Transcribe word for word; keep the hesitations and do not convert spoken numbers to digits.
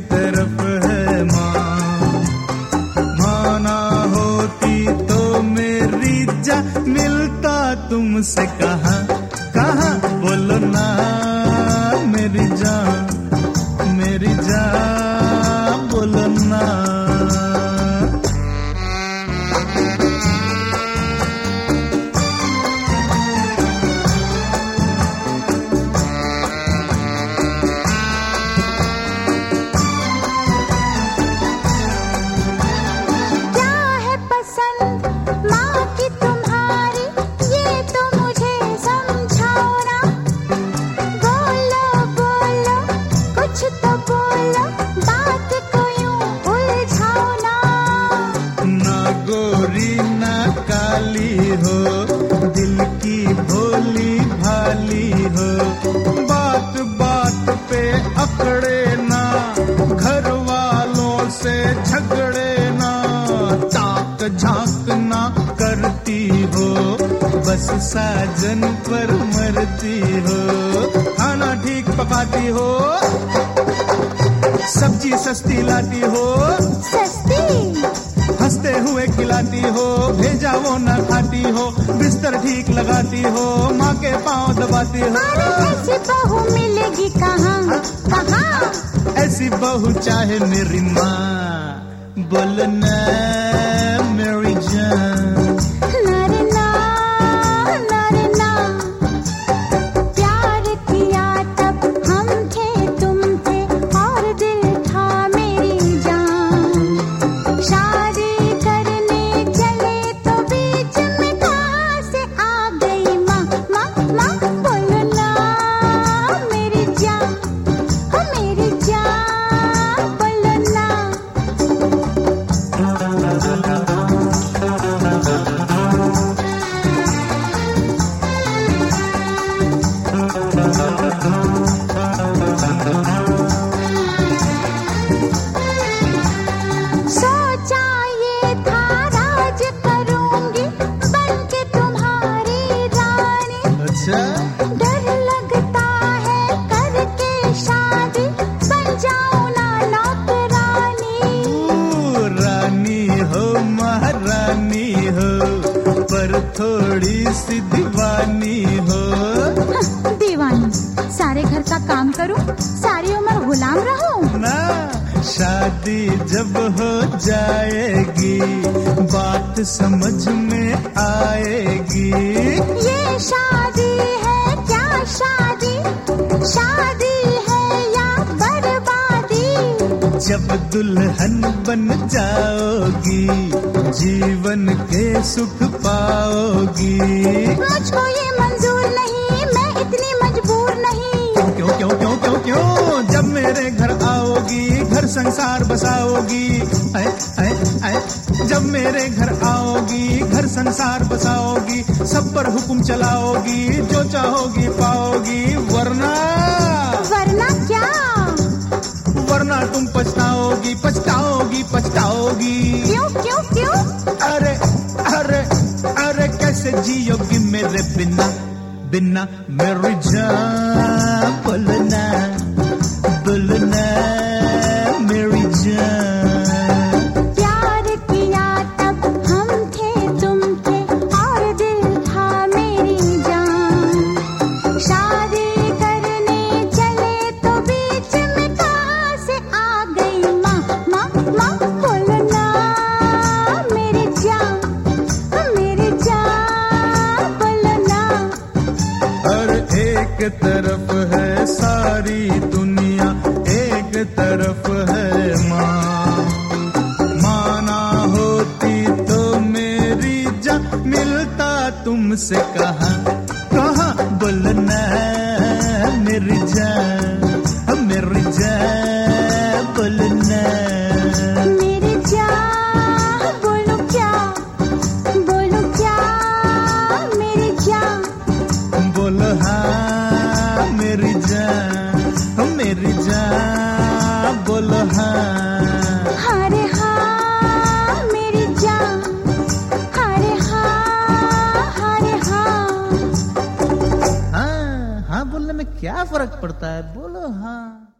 तरफ है माँ, माँ ना होती तो मेरी जान मिलता तुमसे कहाँ कहाँ, बोलो ना मेरी जान, मेरी जान बोलो ना। हो दिल की भोली भाली हो, बात बात पे अकड़े ना, घर वालों से झगड़े ना, ताक झांक ना करती हो, बस साजन पर मरती हो। खाना ठीक पकाती हो, सब्जी सस्ती लाती हो, सस्ती हंसते हुए खिलाती हो, भेजा वो न खाती हो, बिस्तर ठीक लगाती हो, माँ के पाँव दबाती हो। ऐसी बहू मिलेगी कहाँ कहाँ, ऐसी बहू चाहे मेरी माँ, बोलना मेरी जान। नारे ना नारे ना, प्यार किया तब हम थे तुम थे, और दिल था मेरी जान। शादी सोचा ये था राज करूंगी बनके तुम्हारी रानी। अच्छा, डर लगता है करके शादी बन जाऊं ना नौकरानी। रानी हो महारानी हो, पर थोड़ी सी दीवानी हो। दीवानी, सारे घर का काम करूं, सारी उम्र गुलाम रहूं ना। शादी जब हो जाएगी बात समझ में आएगी। ये शादी है क्या शादी, शादी है या बर्बादी। जब दुल्हन बन जाओगी जीवन के सुख पाओगी। मुझको ये मंजूर नहीं, मैं इतनी मजबूर नहीं। क्यों क्यों क्यों क्यों क्यों, जब मेरे घर आओगी घर संसार बसाओगी। आए, आए, आए, जब मेरे घर आओगी घर संसार बसाओगी, सब पर हुक्म चलाओगी, जो चाहोगी पाओगी। वरना वरना क्या, वरना तुम पछताओगी पछताओगी पछताओगी। क्यों क्यों क्यों, अरे अरे अरे कैसे जियोगी मेरे बिना बिना मेरी जान। बोलना बोलना मेरी जान। प्यार किया तब हम थे तुम थे, और दिल था मेरी जान। शादी करने चले तो बीच में कहाँ से आ गई माँ माँ माँ। बोलना मेरी जान मेरी जान, बोलना। और एक तरफ है सारी दुनिया, एक तरफ है माँ, माँ ना होती तो मेरी जान मिलता तुमसे कहाँ कहाँ। बोलना मेरी जान मेरी जान, बोलना मेरी जान। बोलो क्या बोलो क्या मेरी जान। बोलो हाँ मेरी जान मेरी जान, बोलो हाँ। अरे हाँ मेरी जान, अरे हाँ अरे हाँ। हाँ हाँ बोलने में क्या फर्क पड़ता है, बोलो हाँ।